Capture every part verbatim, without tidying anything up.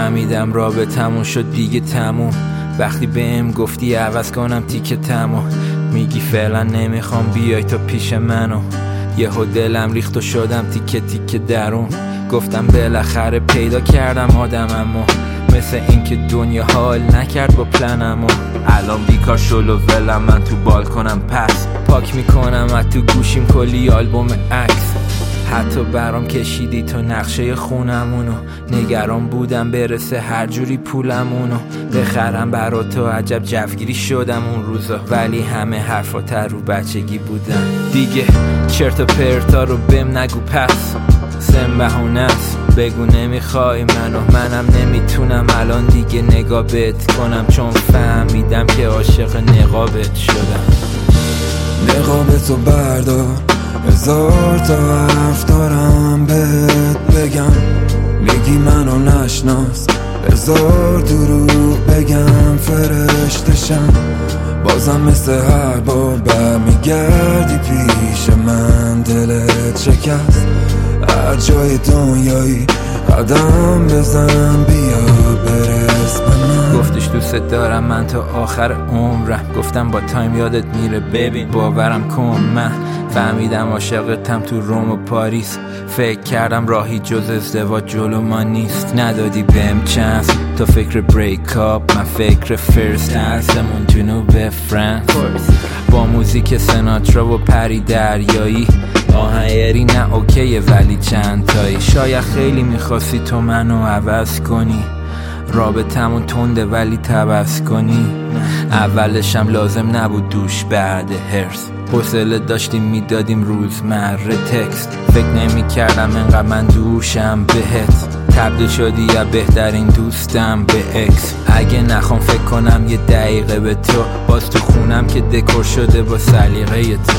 فهمیدم رابطمون شد دیگه تموم. وقتی بهم گفتی عوض کنم تیکه تموم، میگی فعلا نمیخوام بیای تو پیش منو. یهو دلم ریخت و شدم تیکه تیکه درون. گفتم بالاخره پیدا کردم آدممو، مثل این که دنیا حال نکرد با پلنمو. الان بیکار شلو ولم من تو بالکنم، پس پاک میکنم از تو گوشیم کلی آلبوم عکس. حتی برام کشیدی تو نقشه خونمونو، نگران بودم برسه هر جوری پولمونو بخرم برا تو. عجب جوگیری شدم اون روزا، ولی همه حرفات رو بچگی بودن دیگه. چرت و پرتا رو بهم نگو پس، سم بهونه است. بگو نمیخوای منو، منم نمیتونم الان دیگه نگاه بهت کنم، چون فهمیدم که عاشق نقابت شدم. نقابتو بردار، هزار تا حرف دارم بهت بگم. میگی منو نشناس، هزار دروغ بگم فرشتشم. بازم مثل هر بار برمیگردی پیش من، دلت شکست. هر جای دنیایی قدم بزن بیا برس به من. گفتش دوست دارم من تا آخر عمرم، گفتم با تایم یادت میره ببین باورم کن. من فهمیدم عاشقتم تو روم و پاریس، فکر کردم راهی جز ازدواج جلو ما نیست. ندادی بهم چانس تو فکر بریک اپ، من فکر فرست هستمون جنوب فرانس. با موزیک سناترا و پری دریایی، آهنگری نه اوکیه ولی چند تایی. شاید خیلی میخواستی تو منو عوض کنی، رابطمون تنده ولی تبس کنی. اولشم لازم نبود دوش بعد هرس، حوصله داشتیم میدادیم روزمره تکست. فکر نمی کردم انقدر من دوشم بهت، تبدیل شدی یا بهترین دوستم به اکس. اگه نخوام فکر کنم یه دقیقه به تو، باز تو خونم که دکور شده با سلیقه تو.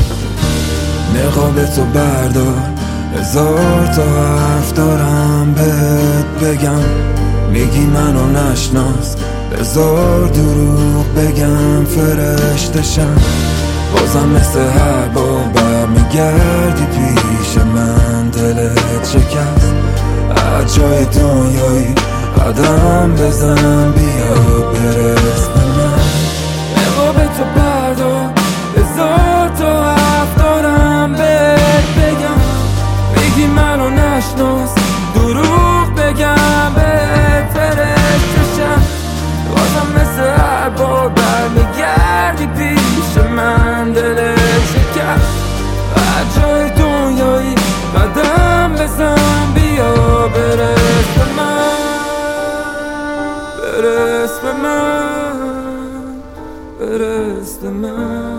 نقابتو بردار، هزار تا حرف دارم بهت بگم. میگی منو نشناس، هزار دروغ بگم فرشتشم. بازم مثل هر بار برمیگردی پیش من، دلت شکست. هر جای دنیایی قدم بزن بیا برس به من. نقابتو بردار، هزار تا حرف دارم بهت بگم. میگی منو نشناس، دروغ بگم بهت فرشتشم. بازم مثل هر بار برمیگردی پیش من، دلت شکست. هر جای دنیایی قدم بزن بیا برس به من، برس به من، برس به من.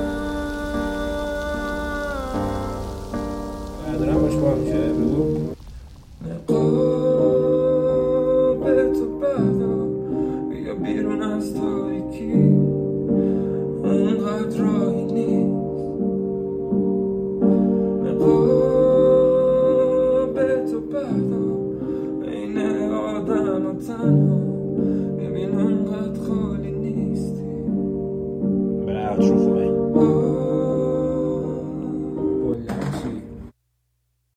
دارم باش با میشه بگو نقابتو بردار، بیا بیرون از تاریکی، اونقدر راهی نیست. نقابتو بردار بین آدم و تنها، ببین اونقدر خالی نیستی. برای عقد رو خوبه آه